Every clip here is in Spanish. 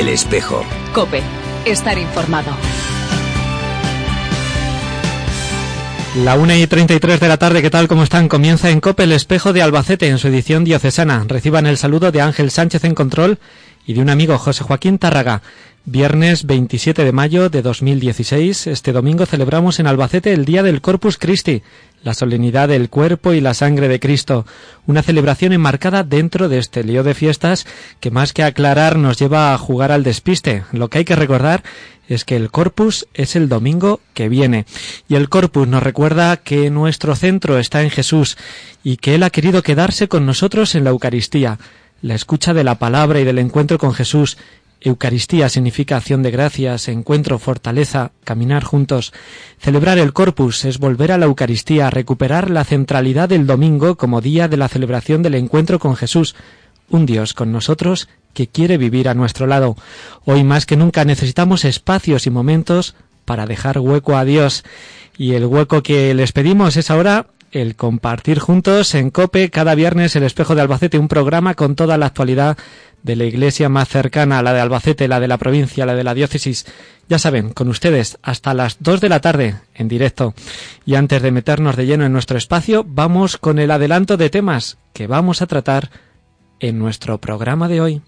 El Espejo. COPE. Estar informado. La 1:33 de la tarde, ¿qué tal? ¿Cómo están? Comienza en COPE El Espejo de Albacete en su edición diocesana. Reciban el saludo de Ángel Sánchez en control y de un amigo, José Joaquín Tárraga. Viernes 27 de mayo de 2016, este domingo celebramos en Albacete el Día del Corpus Christi, la solemnidad del cuerpo y la sangre de Cristo, una celebración enmarcada dentro de este lío de fiestas que más que aclarar nos lleva a jugar al despiste. Lo que hay que recordar es que el Corpus es el domingo que viene, y el Corpus nos recuerda que nuestro centro está en Jesús y que Él ha querido quedarse con nosotros en la Eucaristía, la escucha de la palabra y del encuentro con Jesús. Eucaristía significa acción de gracias, encuentro, fortaleza, caminar juntos. Celebrar el Corpus es volver a la Eucaristía, recuperar la centralidad del domingo como día de la celebración del encuentro con Jesús, un Dios con nosotros que quiere vivir a nuestro lado. Hoy más que nunca necesitamos espacios y momentos para dejar hueco a Dios. Y el hueco que les pedimos es ahora el compartir juntos en COPE cada viernes El Espejo de Albacete, un programa con toda la actualidad de la iglesia más cercana, la de Albacete, la de la provincia, la de la diócesis. Ya saben, con ustedes hasta las 2 de la tarde en directo. Y antes de meternos de lleno en nuestro espacio, vamos con el adelanto de temas que vamos a tratar en nuestro programa de hoy.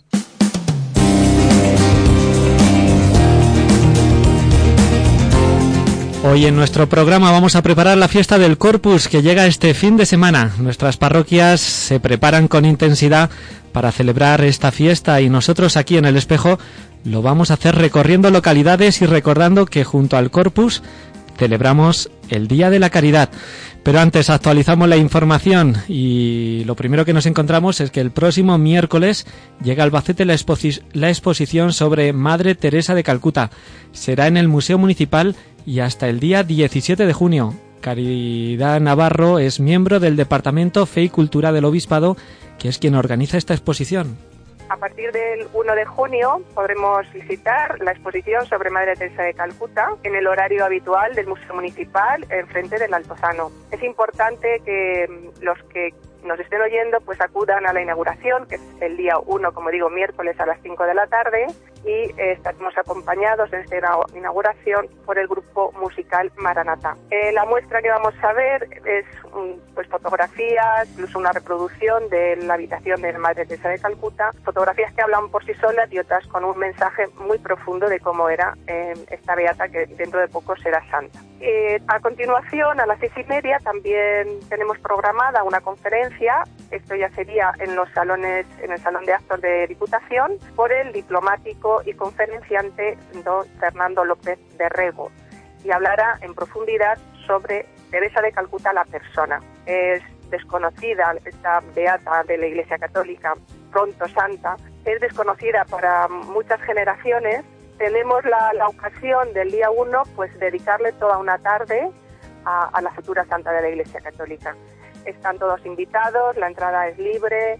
Hoy en nuestro programa vamos a preparar la fiesta del Corpus que llega este fin de semana. Nuestras parroquias se preparan con intensidad para celebrar esta fiesta y nosotros aquí en El Espejo lo vamos a hacer recorriendo localidades y recordando que junto al Corpus celebramos el Día de la Caridad. Pero antes actualizamos la información y lo primero que nos encontramos es que el próximo miércoles llega a Albacete la exposición sobre Madre Teresa de Calcuta. Será en el Museo Municipal y hasta el día 17 de junio. Caridad Navarro es miembro del Departamento Fe y Cultura del Obispado, que es quien organiza esta exposición. A partir del 1 de junio podremos visitar la exposición sobre Madre Teresa de Calcuta en el horario habitual del Museo Municipal, enfrente del Altozano. Es importante que los que nos estén oyendo pues acudan a la inauguración, que es el día 1, como digo, miércoles a las 5 de la tarde, y estaremos acompañados en esta inauguración por el grupo musical Maranatha. La muestra que vamos a ver es pues fotografías, incluso una reproducción de la habitación de la Madre Teresa de Calcuta, fotografías que hablan por sí solas y otras con un mensaje muy profundo de cómo era esta beata que dentro de poco será santa. A continuación, a las 6:30, también tenemos programada una conferencia. Esto ya sería en el Salón de Actos de Diputación, por el diplomático y conferenciante don Fernando López de Rego, y hablará en profundidad sobre Teresa de Calcuta, la persona. Es desconocida esta beata de la Iglesia Católica, pronto santa, es desconocida para muchas generaciones. Tenemos la ocasión del día 1, pues dedicarle toda una tarde a la futura santa de la Iglesia Católica. Están todos invitados, la entrada es libre.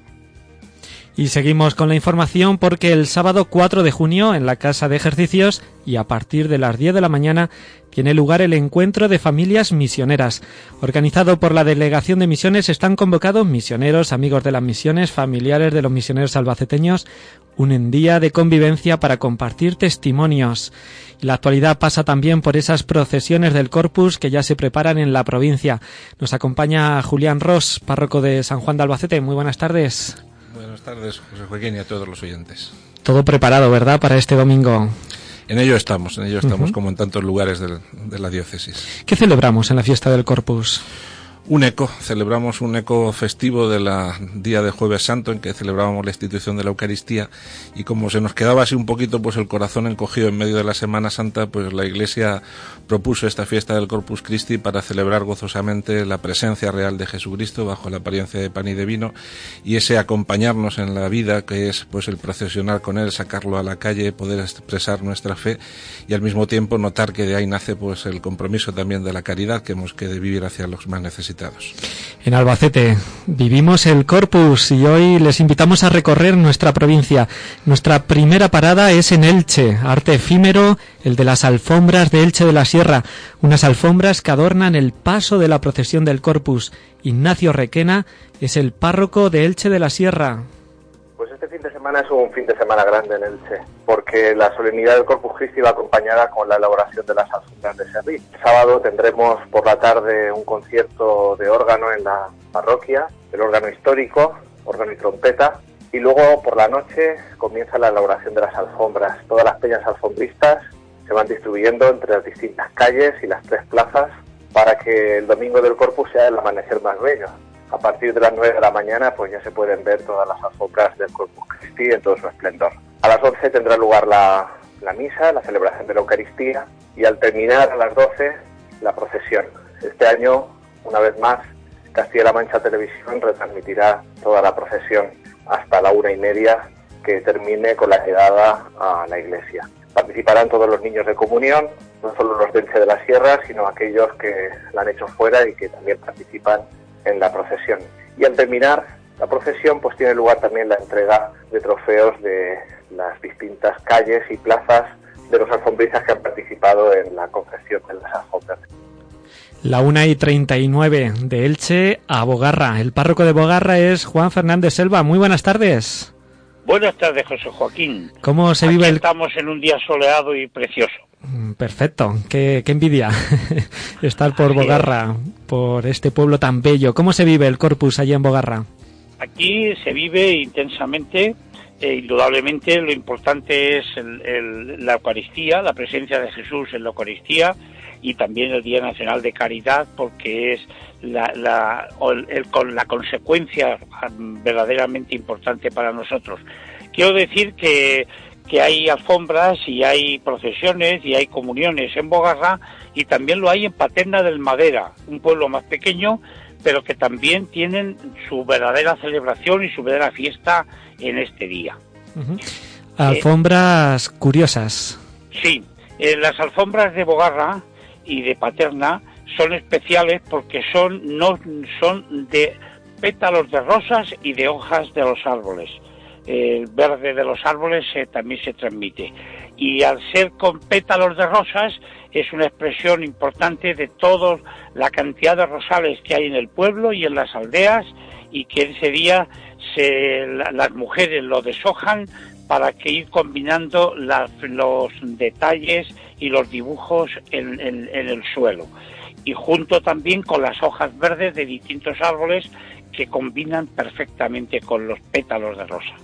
Y seguimos con la información porque el sábado 4 de junio en la Casa de Ejercicios y a partir de las 10 de la mañana tiene lugar el encuentro de familias misioneras. Organizado por la Delegación de Misiones, están convocados misioneros, amigos de las misiones, familiares de los misioneros albaceteños, un día de convivencia para compartir testimonios. Y la actualidad pasa también por esas procesiones del Corpus que ya se preparan en la provincia. Nos acompaña Julián Ros, párroco de San Juan de Albacete. Muy buenas tardes. Buenas tardes, José Joaquín, y a todos los oyentes. Todo preparado, ¿verdad?, para este domingo. En ello estamos como en tantos lugares de la diócesis. ¿Qué celebramos en la fiesta del Corpus? Celebramos un eco festivo del día de Jueves Santo, en que celebrábamos la institución de la Eucaristía, y como se nos quedaba así un poquito pues el corazón encogido en medio de la Semana Santa, pues la Iglesia propuso esta fiesta del Corpus Christi para celebrar gozosamente la presencia real de Jesucristo bajo la apariencia de pan y de vino, y ese acompañarnos en la vida, que es pues el procesionar con Él, sacarlo a la calle, poder expresar nuestra fe, y al mismo tiempo notar que de ahí nace pues el compromiso también de la caridad que hemos de vivir hacia los más necesitados. En Albacete vivimos el Corpus y hoy les invitamos a recorrer nuestra provincia. Nuestra primera parada es en Elche, arte efímero, el de las alfombras de Elche de la Sierra, unas alfombras que adornan el paso de la procesión del Corpus. Ignacio Requena es el párroco de Elche de la Sierra. Pues este fin de semana semana es un fin de semana grande en Elche, porque la solemnidad del Corpus Christi va acompañada con la elaboración de las alfombras de Serrí. El sábado tendremos por la tarde un concierto de órgano en la parroquia, el órgano histórico, órgano y trompeta, y luego por la noche comienza la elaboración de las alfombras. Todas las peñas alfombristas se van distribuyendo entre las distintas calles y las 3 plazas para que el domingo del Corpus sea el amanecer más bello. A partir de las 9 de la mañana pues ya se pueden ver todas las alfombras del Corpus Christi en todo su esplendor. A las 11 tendrá lugar la misa, la celebración de la Eucaristía, y al terminar a las 12 la procesión. Este año, una vez más, Castilla-La Mancha Televisión retransmitirá toda la procesión hasta la 1:30, que termine con la llegada a la iglesia. Participarán todos los niños de comunión, no solo los de Elche de la Sierra, sino aquellos que la han hecho fuera y que también participan en la procesión. Y al terminar la procesión pues tiene lugar también la entrega de trofeos de las distintas calles y plazas de los alfombristas que han participado en la confección de las alfombras. La 1:39 de Elche a Bogarra. El párroco de Bogarra es Juan Fernández Selva. Muy buenas tardes. Buenas tardes, José Joaquín. ¿Cómo se vive Estamos en un día soleado y precioso. Perfecto, qué envidia estar por Bogarra, por este pueblo tan bello. ¿Cómo se vive el Corpus allí en Bogarra? Aquí se vive intensamente, indudablemente lo importante es la Eucaristía, la presencia de Jesús en la Eucaristía, y también el Día Nacional de Caridad, porque es la consecuencia verdaderamente importante para nosotros. Quiero decir que hay alfombras y hay procesiones y hay comuniones en Bogarra, y también lo hay en Paterna del Madera, un pueblo más pequeño, pero que también tienen su verdadera celebración y su verdadera fiesta en este día. Uh-huh. Alfombras curiosas. Sí, las alfombras de Bogarra y de Paterna son especiales porque no son de pétalos de rosas y de hojas de los árboles. El verde de los árboles también se transmite, y al ser con pétalos de rosas es una expresión importante de toda la cantidad de rosales que hay en el pueblo y en las aldeas, y que ese día las mujeres lo deshojan para que ir combinando los detalles y los dibujos en el suelo, y junto también con las hojas verdes de distintos árboles que combinan perfectamente con los pétalos de rosa.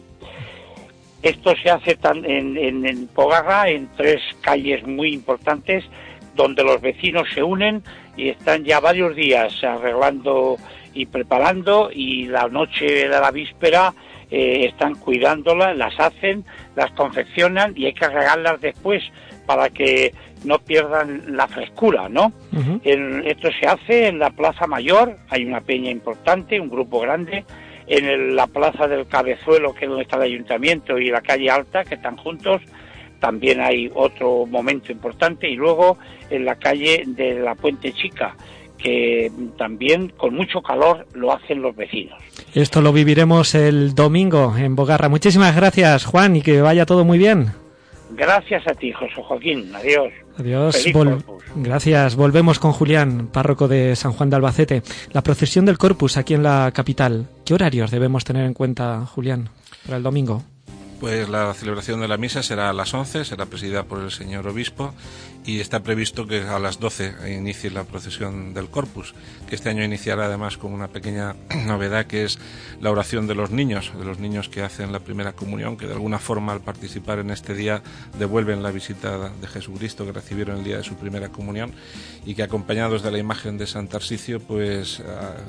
Esto se hace en Bogarra, en 3 calles muy importantes, donde los vecinos se unen y están ya varios días arreglando y preparando, y la noche de la víspera están cuidándolas, las hacen, las confeccionan, y hay que regarlas después para que no pierdan la frescura, ¿no? Uh-huh. Esto se hace en la Plaza Mayor, hay una peña importante, un grupo grande. En la Plaza del Cabezuelo, que es donde está el Ayuntamiento, y la Calle Alta, que están juntos, también hay otro momento importante. Y luego en la calle de la Puente Chica, que también con mucho calor lo hacen los vecinos. Esto lo viviremos el domingo en Bogarra. Muchísimas gracias, Juan, y que vaya todo muy bien. Gracias a ti, José Joaquín. Adiós. Adiós. Gracias. Volvemos con Julián, párroco de San Juan de Albacete. La procesión del Corpus aquí en la capital. ¿Qué horarios debemos tener en cuenta, Julián, para el domingo? Pues la celebración de la misa será a las 11, será presidida por el señor obispo, y está previsto que a las 12 inicie la procesión del Corpus, que este año iniciará además con una pequeña novedad, que es la oración de los niños que hacen la primera comunión, que de alguna forma al participar en este día devuelven la visita de Jesucristo que recibieron el día de su primera comunión, y que acompañados de la imagen de San Tarsicio pues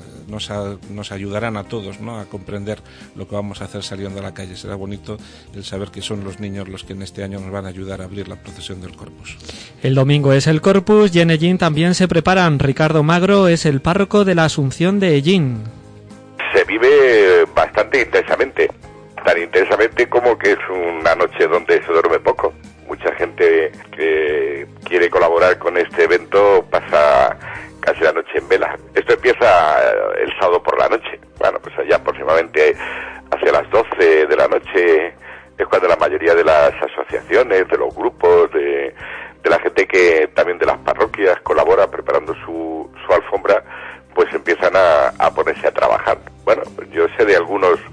nos ayudarán a todos, ¿no?, a comprender lo que vamos a hacer saliendo a la calle. Será bonito el saber que son los niños los que en este año nos van a ayudar a abrir la procesión del Corpus. El domingo es el Corpus, y en Ellín también se preparan. Ricardo Magro es el párroco de la Asunción de Ellín. Se vive bastante intensamente, tan intensamente como que es una noche donde se duerme poco. Mucha gente que quiere colaborar con este evento pasa casi la noche en vela. Esto empieza el sábado por la noche. Bueno, pues allá aproximadamente hacia las 12 de la noche es cuando la mayoría de las asociaciones, de los grupos, de la gente que también de las parroquias colabora preparando su alfombra, pues empiezan a ponerse a trabajar. Bueno, yo sé de algunos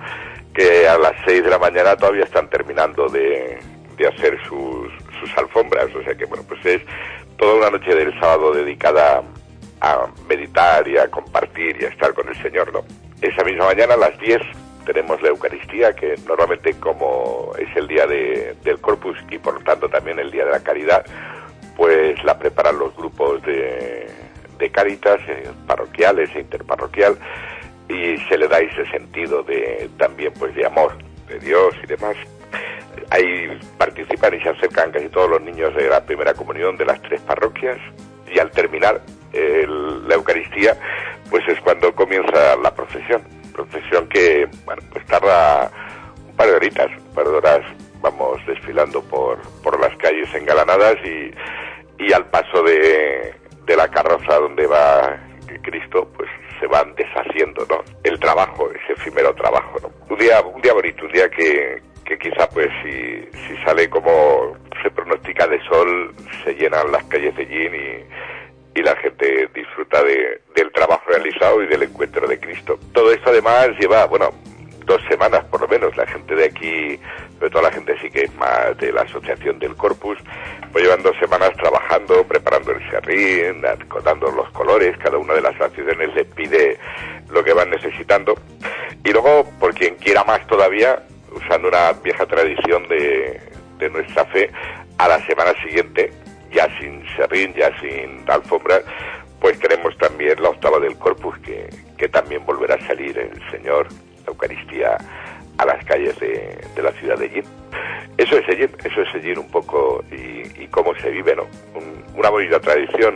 que a las 6 de la mañana todavía están terminando de hacer sus alfombras. O sea que, bueno, pues es toda una noche del sábado dedicada a meditar y a compartir y a estar con el Señor, ¿no? Esa misma mañana a las 10 tenemos la Eucaristía, que normalmente, como es el día del Corpus y por lo tanto también el día de la Caridad, pues la preparan los grupos de Cáritas, parroquiales e interparroquial, y se le da ese sentido también pues de amor de Dios y demás. Ahí participan y se acercan casi todos los niños de la primera comunión de las 3 parroquias, y al terminar la Eucaristía, pues es cuando comienza la procesión que, bueno, pues tarda un par de horas, vamos desfilando por las calles engalanadas y al paso de la carroza donde va Cristo, pues se van deshaciendo, ¿no? El trabajo, ese efímero trabajo, ¿no? Un día bonito, un día que quizá pues si sale como se pronostica de sol, se llenan las calles de Yin y la gente disfruta del trabajo realizado y del encuentro de Cristo. Todo esto además lleva, 2 semanas por lo menos. La gente de aquí, sobre todo la gente sí que es más de la Asociación del Corpus, pues llevan 2 semanas trabajando, preparando el serrín, acotando los colores. Cada una de las asociaciones les pide lo que van necesitando. Y luego, por quien quiera más todavía, usando una vieja tradición de nuestra fe, a la semana siguiente, ya sin serrín, ya sin alfombra, pues tenemos también la octava del Corpus, que también volverá a salir el Señor, la Eucaristía, a las calles de la ciudad de Yin. Eso es Yin un poco, y cómo se vive, ¿no? Una bonita tradición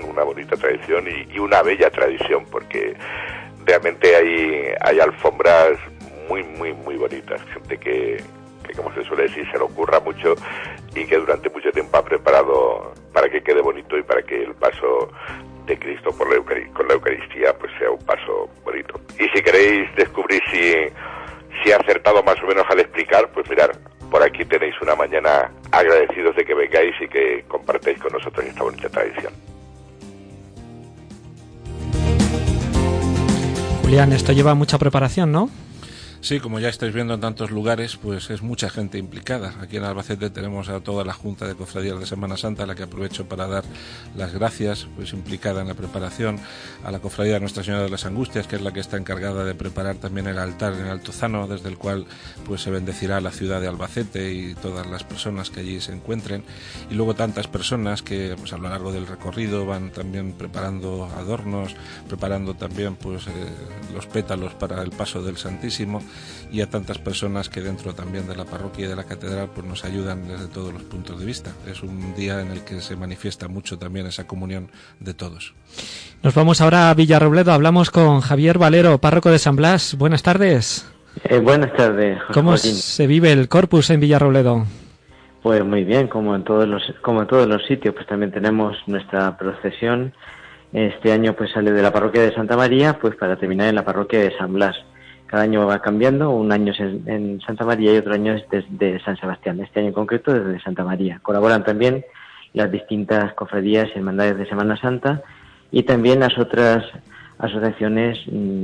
y una bella tradición, porque realmente hay alfombras muy, muy, muy bonitas. Gente que, como se suele decir, se le ocurra mucho y que durante mucho tiempo ha preparado para que quede bonito y para que el paso de Cristo con la Eucaristía pues sea un paso bonito. Y si queréis descubrir si he acertado más o menos al explicar, pues mirad, por aquí tenéis una mañana, agradecidos de que vengáis y que compartáis con nosotros esta bonita tradición. Julián, esto lleva mucha preparación, ¿no? Sí, como ya estáis viendo en tantos lugares, pues es mucha gente implicada. Aquí en Albacete tenemos a toda la Junta de Cofradías de Semana Santa, a la que aprovecho para dar las gracias, pues implicada en la preparación, a la Cofradía de Nuestra Señora de las Angustias, que es la que está encargada de preparar también el altar en Altozano, desde el cual pues se bendecirá la ciudad de Albacete y todas las personas que allí se encuentren. Y luego tantas personas que pues a lo largo del recorrido van también preparando adornos, preparando también pues los pétalos para el paso del Santísimo, y a tantas personas que dentro también de la parroquia y de la catedral pues nos ayudan desde todos los puntos de vista. Es un día en el que se manifiesta mucho también esa comunión de todos. Nos vamos ahora a Villarrobledo. Hablamos con Javier Valero, párroco de San Blas. Buenas tardes. Buenas tardes, José ¿Cómo Joaquín se vive el Corpus en Villarrobledo? Pues muy bien, como en todos los sitios, pues también tenemos nuestra procesión. Este año pues sale de la parroquia de Santa María, pues para terminar en la parroquia de San Blas. Cada año va cambiando, un año es en Santa María y otro año es desde San Sebastián. Este año en concreto desde Santa María. Colaboran también las distintas cofradías y hermandades de Semana Santa y también las otras asociaciones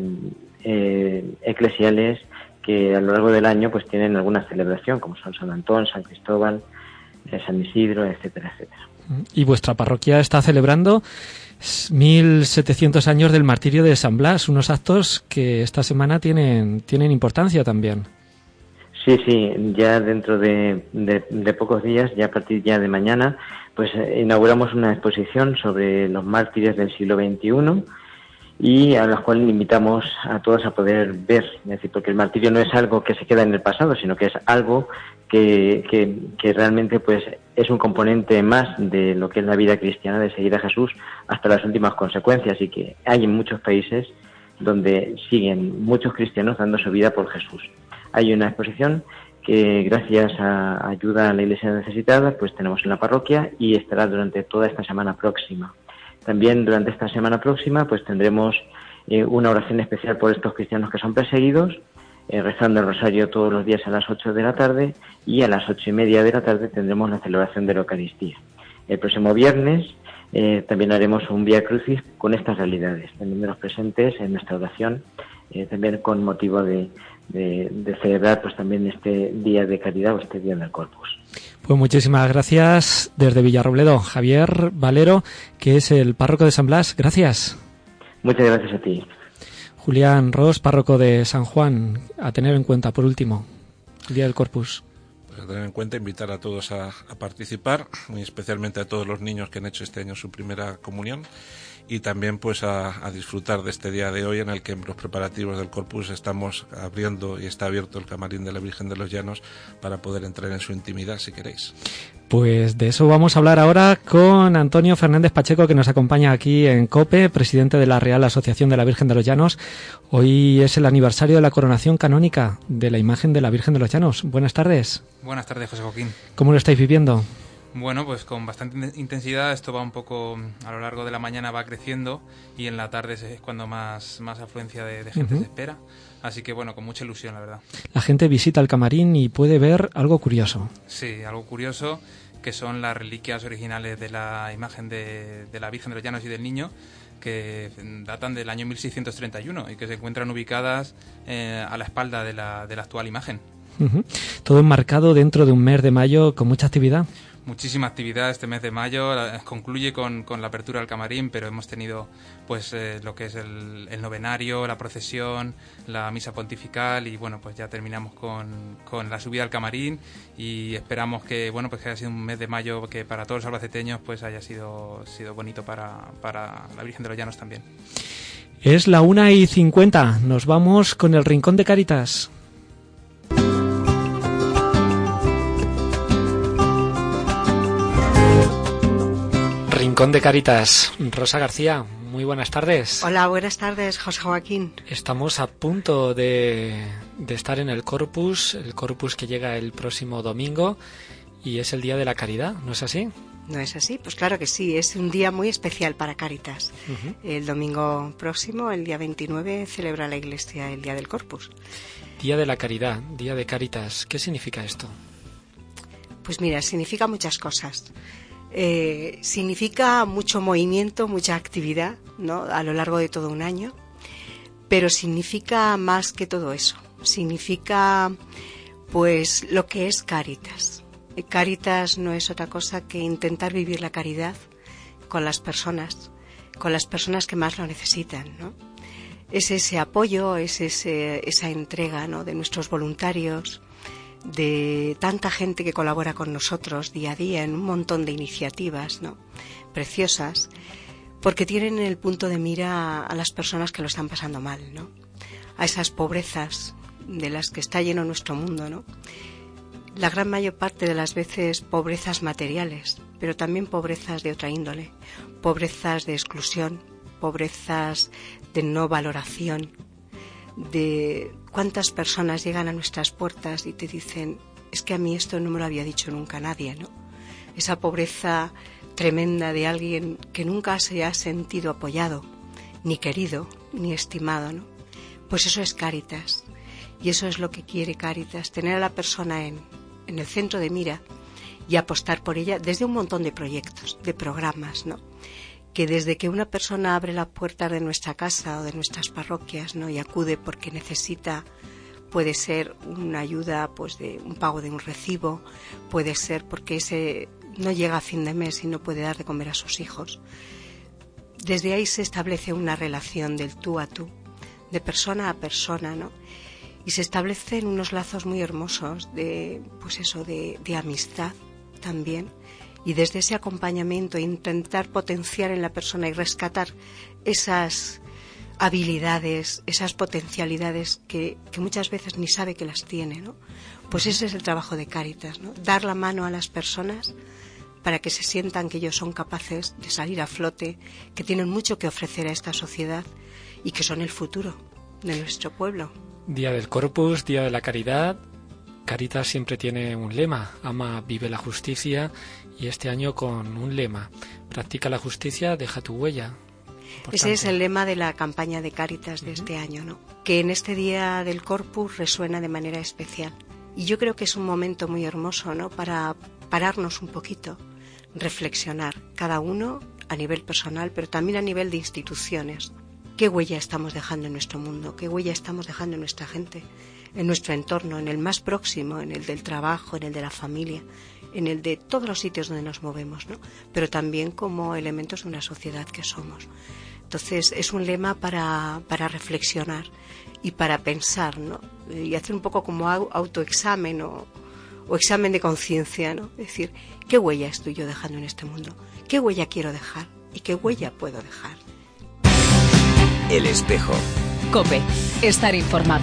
eclesiales que a lo largo del año pues tienen alguna celebración, como son San Antón, San Cristóbal, San Isidro, etcétera, etcétera. Y vuestra parroquia está celebrando 1700 años del martirio de San Blas, unos actos que esta semana tienen importancia también. Sí, ya dentro de pocos días, ya a partir ya de mañana, pues inauguramos una exposición sobre los mártires del siglo XXI y a la cual invitamos a todos a poder ver, es decir, porque el martirio no es algo que se queda en el pasado, sino que es algo que realmente pues es un componente más de lo que es la vida cristiana, de seguir a Jesús hasta las últimas consecuencias, y que hay en muchos países donde siguen muchos cristianos dando su vida por Jesús. Hay una exposición que gracias a ayuda a la Iglesia necesitada pues tenemos en la parroquia y estará durante toda esta semana próxima. También durante esta semana próxima pues tendremos una oración especial por estos cristianos que son perseguidos, rezando el rosario todos los días a las 8 de la tarde, y a las 8:30 de la tarde tendremos la celebración de la Eucaristía. El próximo viernes también haremos un Vía Crucis con estas realidades, teniéndolos presentes en nuestra oración, también con motivo de de celebrar pues también este Día de Caridad o este Día del Corpus. Pues muchísimas gracias desde Villarrobledo, Javier Valero, que es el párroco de San Blas. Gracias. Muchas gracias a ti. Julián Ros, párroco de San Juan, a tener en cuenta, por último, el Día del Corpus. Pues a tener en cuenta, invitar a todos a participar, muy especialmente a todos los niños que han hecho este año su primera comunión, y también pues a disfrutar de este día de hoy en el que en los preparativos del Corpus estamos abriendo y está abierto el camarín de la Virgen de los Llanos para poder entrar en su intimidad si queréis. Pues de eso vamos a hablar ahora con Antonio Fernández Pacheco, que nos acompaña aquí en COPE, presidente de la Real Asociación de la Virgen de los Llanos. Hoy es el aniversario de la coronación canónica de la imagen de la Virgen de los Llanos. Buenas tardes. Buenas tardes, José Joaquín. ¿Cómo lo estáis viviendo? Bueno, pues con bastante intensidad. Esto va un poco, a lo largo de la mañana va creciendo y en la tarde es cuando más afluencia de gente se espera. Así que bueno, con mucha ilusión, la verdad. La gente visita el camarín y puede ver algo curioso. Sí, algo curioso, que son las reliquias originales de la imagen de la Virgen de los Llanos y del Niño, que datan del año 1631 y que se encuentran ubicadas a la espalda de la actual imagen. Todo enmarcado dentro de un mes de mayo con mucha actividad. Muchísima actividad este mes de mayo, concluye con la apertura del camarín, pero hemos tenido pues lo que es el novenario, la procesión, la misa pontifical y bueno, pues ya terminamos con la subida al camarín y esperamos que bueno, pues que haya sido un mes de mayo que para todos los albaceteños pues haya sido bonito para la Virgen de los Llanos también. Es la 1:50, nos vamos con el Rincón de Cáritas. Rincón de Cáritas. Rosa García, muy buenas tardes. Hola, buenas tardes, José Joaquín. Estamos a punto de estar en el Corpus que llega el próximo domingo y es el Día de la Caridad, ¿no es así? ¿No es así? Pues claro que sí, es un día muy especial para Cáritas. El domingo próximo, el día 29, celebra la Iglesia el Día del Corpus. Día de la Caridad, Día de Cáritas, ¿qué significa esto? Pues mira, significa muchas cosas. Significa mucho movimiento, mucha actividad, ¿no?, a lo largo de todo un año, pero significa más que todo eso. Significa pues lo que es Cáritas. Cáritas no es otra cosa que intentar vivir la caridad con las personas que más lo necesitan, ¿no? Es ese apoyo, es esa entrega, ¿no?, de nuestros voluntarios, de tanta gente que colabora con nosotros día a día en un montón de iniciativas, ¿no?, preciosas, porque tienen en el punto de mira a las personas que lo están pasando mal, ¿no?, a esas pobrezas de las que está lleno nuestro mundo, ¿no? La gran mayor parte de las veces pobrezas materiales, pero también pobrezas de otra índole, pobrezas de exclusión, pobrezas de no valoración, de cuántas personas llegan a nuestras puertas y te dicen, es que a mí esto no me lo había dicho nunca nadie, ¿no? Esa pobreza tremenda de alguien que nunca se ha sentido apoyado, ni querido, ni estimado, ¿no? Pues eso es Cáritas. Y eso es lo que quiere Cáritas, tener a la persona en el centro de mira y apostar por ella desde un montón de proyectos, de programas, ¿no?, que desde que una persona abre la puerta de nuestra casa o de nuestras parroquias, ¿no?, y acude porque necesita, puede ser una ayuda, pues de un pago de un recibo, puede ser porque ese no llega a fin de mes y no puede dar de comer a sus hijos. Desde ahí se establece una relación del tú a tú, de persona a persona, ¿no?, y se establecen unos lazos muy hermosos de, pues eso, de amistad también. Y desde ese acompañamiento intentar potenciar en la persona y rescatar esas habilidades, esas potencialidades que muchas veces ni sabe que las tiene, ¿no? Pues ese es el trabajo de Cáritas, ¿no? Dar la mano a las personas para que se sientan que ellos son capaces de salir a flote, que tienen mucho que ofrecer a esta sociedad y que son el futuro de nuestro pueblo. Día del Corpus, Día de la Caridad. Cáritas siempre tiene un lema, ama, vive la justicia, y este año con un lema, practica la justicia, deja tu huella. Importante. Ese es el lema de la campaña de Cáritas de este año, ¿no?, que en este Día del Corpus resuena de manera especial. Y yo creo que es un momento muy hermoso, ¿no?, para pararnos un poquito, reflexionar, cada uno a nivel personal, pero también a nivel de instituciones. ¿Qué huella estamos dejando en nuestro mundo? ¿Qué huella estamos dejando en nuestra gente? en nuestro entorno, en el más próximo, en el del trabajo, en el de la familia, en el de todos los sitios donde nos movemos, ¿no? Pero también como elementos de una sociedad que somos. Entonces es un lema para reflexionar y para pensar, ¿no? Y hacer un poco como autoexamen o examen de conciencia, ¿no? Es decir, ¿qué huella estoy yo dejando en este mundo? ¿Qué huella quiero dejar? ¿Y qué huella puedo dejar? El espejo. COPE. Estar informado.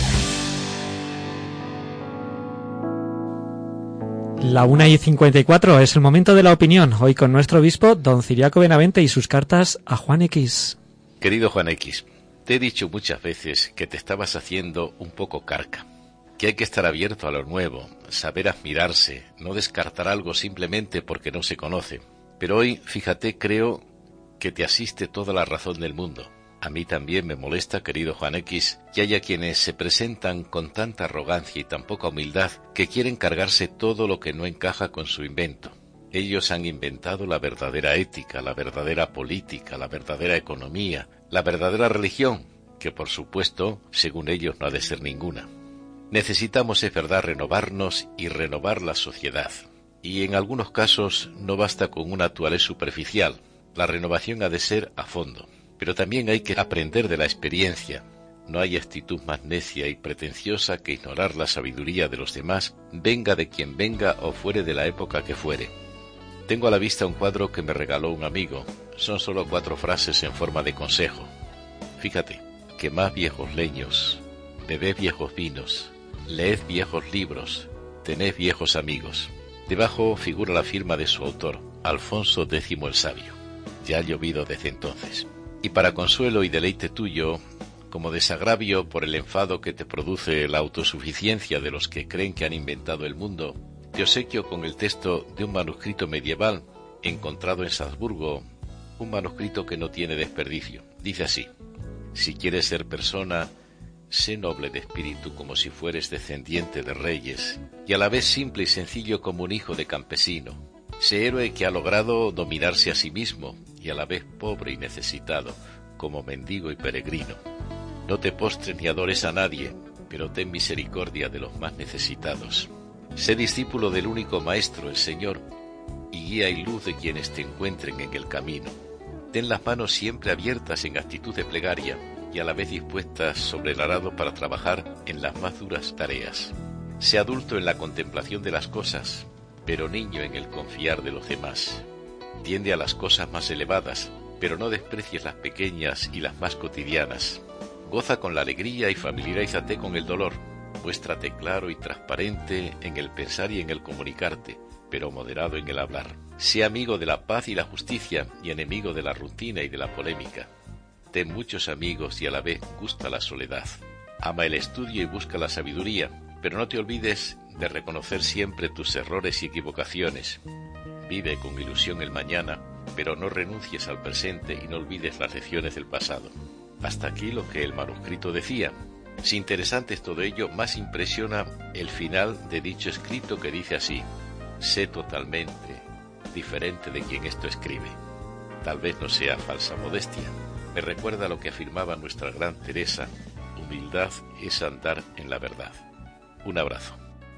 La 1:54 es el momento de la opinión. Hoy con nuestro obispo, don Ciriaco Benavente, y sus cartas a Juan X. Querido Juan X, te he dicho muchas veces que te estabas haciendo un poco carca, que hay que estar abierto a lo nuevo, saber admirarse, no descartar algo simplemente porque no se conoce. Pero hoy, fíjate, creo que te asiste toda la razón del mundo. A mí también me molesta, querido Juan X, que haya quienes se presentan con tanta arrogancia y tan poca humildad que quieren cargarse todo lo que no encaja con su invento. Ellos han inventado la verdadera ética, la verdadera política, la verdadera economía, la verdadera religión, que por supuesto, según ellos, no ha de ser ninguna. Necesitamos, es verdad, renovarnos y renovar la sociedad. Y en algunos casos no basta con una actualidad superficial. La renovación ha de ser a fondo. Pero también hay que aprender de la experiencia. No hay actitud más necia y pretenciosa que ignorar la sabiduría de los demás, venga de quien venga o fuere de la época que fuere. Tengo a la vista un cuadro que me regaló un amigo. Son solo 4 frases en forma de consejo. Fíjate, quemad viejos leños, bebed viejos vinos, leed viejos libros, tened viejos amigos. Debajo figura la firma de su autor, Alfonso X el Sabio. Ya ha llovido desde entonces. Y para consuelo y deleite tuyo, como desagravio por el enfado que te produce la autosuficiencia de los que creen que han inventado el mundo, te obsequio con el texto de un manuscrito medieval encontrado en Salzburgo, un manuscrito que no tiene desperdicio. Dice así: si quieres ser persona, sé noble de espíritu como si fueres descendiente de reyes, y a la vez simple y sencillo como un hijo de campesino. Sé héroe que ha logrado dominarse a sí mismo, y a la vez pobre y necesitado, como mendigo y peregrino. No te postres ni adores a nadie, pero ten misericordia de los más necesitados. Sé discípulo del único Maestro, el Señor, y guía y luz de quienes te encuentren en el camino. Ten las manos siempre abiertas en actitud de plegaria, y a la vez dispuestas sobre el arado para trabajar en las más duras tareas. Sé adulto en la contemplación de las cosas, pero niño en el confiar de los demás. Tiende a las cosas más elevadas, pero no desprecies las pequeñas y las más cotidianas. Goza con la alegría y familiarízate con el dolor. Muéstrate claro y transparente en el pensar y en el comunicarte, pero moderado en el hablar. Sé amigo de la paz y la justicia y enemigo de la rutina y de la polémica. Ten muchos amigos y a la vez gusta la soledad. Ama el estudio y busca la sabiduría, pero no te olvides de reconocer siempre tus errores y equivocaciones. Vive con ilusión el mañana, pero no renuncies al presente y no olvides las lecciones del pasado. Hasta aquí lo que el manuscrito decía. Si interesante es todo ello, más impresiona el final de dicho escrito que dice así: sé totalmente diferente de quien esto escribe. Tal vez no sea falsa modestia. Me recuerda lo que afirmaba nuestra gran Teresa: humildad es andar en la verdad. Un abrazo.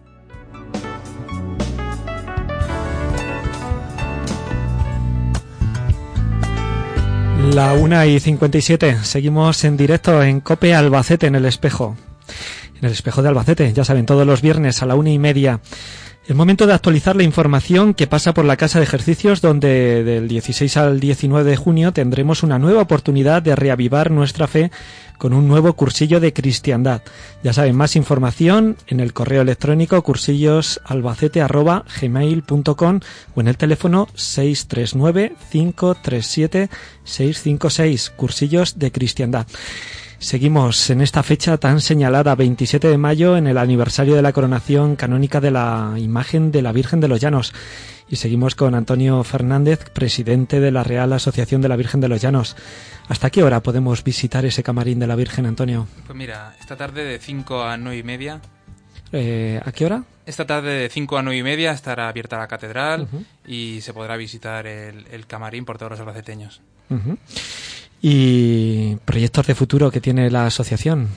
La 1:57. Seguimos en directo en COPE Albacete, en el espejo. En el espejo de Albacete, ya saben, todos los viernes a la 1:30. El momento de actualizar la información que pasa por la Casa de Ejercicios, donde del 16 al 19 de junio tendremos una nueva oportunidad de reavivar nuestra fe con un nuevo cursillo de cristiandad. Ya saben, más información en el correo electrónico cursillosalbacete@gmail.com o en el teléfono 639-537-656, cursillos de cristiandad. Seguimos en esta fecha tan señalada, 27 de mayo, en el aniversario de la coronación canónica de la imagen de la Virgen de los Llanos. Y seguimos con Antonio Fernández, presidente de la Real Asociación de la Virgen de los Llanos. ¿Hasta qué hora podemos visitar ese camarín de la Virgen, Antonio? Pues mira, esta tarde de 5 a 9:30. ¿A qué hora? Esta tarde de 5 a 9:30 estará abierta la catedral Uh-huh. y se podrá visitar el camarín por todos los albaceteños. Uh-huh. ¿Y proyectos de futuro que tiene la asociación?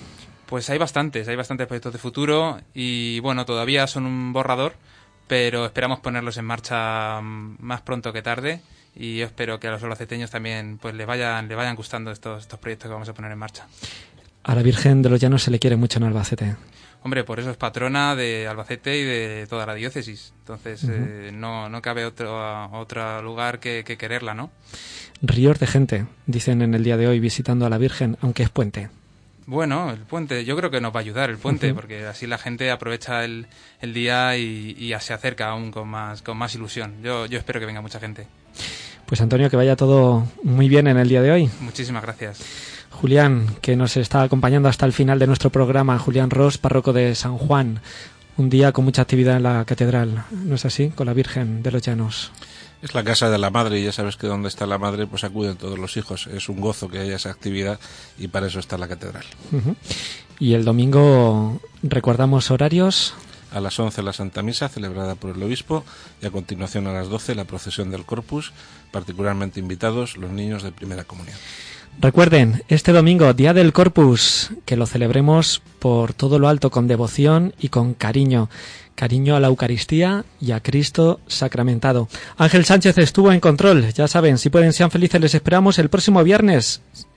Pues hay bastantes proyectos de futuro y bueno, todavía son un borrador, pero esperamos ponerlos en marcha más pronto que tarde y yo espero que a los albaceteños también pues le vayan gustando estos proyectos que vamos a poner en marcha. A la Virgen de los Llanos se le quiere mucho en Albacete. Hombre, por eso es patrona de Albacete y de toda la diócesis. Entonces, no cabe otro lugar que quererla, ¿no? Ríos de gente, dicen en el día de hoy, visitando a la Virgen, aunque es puente. Bueno, el puente, yo creo que nos va a ayudar el puente, porque así la gente aprovecha el día y se acerca aún con más ilusión. Yo espero que venga mucha gente. Pues Antonio, que vaya todo muy bien en el día de hoy. Muchísimas gracias. Julián, que nos está acompañando hasta el final de nuestro programa, Julián Ros, párroco de San Juan. Un día con mucha actividad en la catedral, ¿no es así? Con la Virgen de los Llanos. Es la casa de la madre y ya sabes que donde está la madre pues acuden todos los hijos. Es un gozo que haya esa actividad y para eso está la catedral. Y el domingo recordamos horarios. A las 11 la Santa Misa celebrada por el obispo y a continuación a las 12 la procesión del Corpus, particularmente invitados los niños de primera comunión. Recuerden, este domingo, Día del Corpus, que lo celebremos por todo lo alto, con devoción y con cariño. Cariño a la Eucaristía y a Cristo sacramentado. Ángel Sánchez estuvo en control. Ya saben, si pueden, sean felices. Les esperamos el próximo viernes.